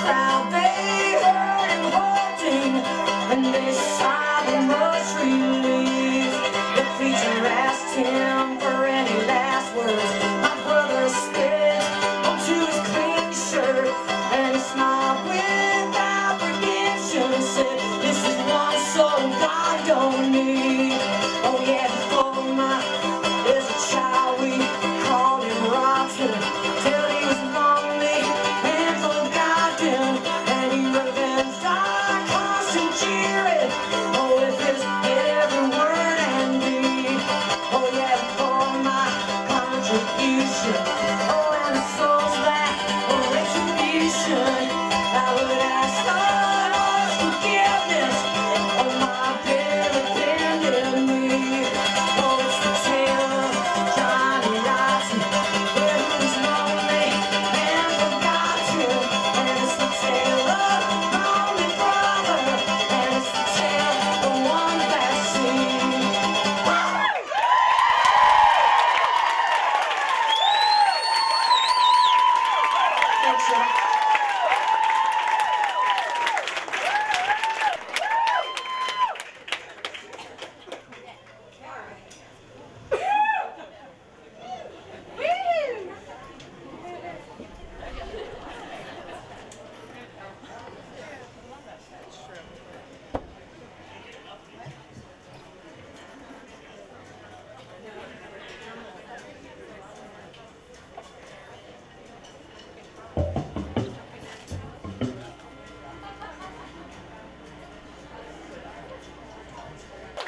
crowd, they heard him holding, and they sighed with much relief. The preacher asked him for any last words. My brother spit onto his clean shirt, and he smiled without redemption and said, "This is one soul God don't need." Oh yeah, before my is a child, we called him rotten till he was lonely and forgotten, and he revenged our constant jeering, oh, with his every word and deed. Oh yeah, before my contribution, oh, and the souls that were retribution, I would ask God's forgiveness of my dead offended me. Oh, it's the tale of Johnny Rotten, where who's lonely and forgotten, and it's the tale of lonely brother, and it's the tale of one vaccine. Thanks, y'all.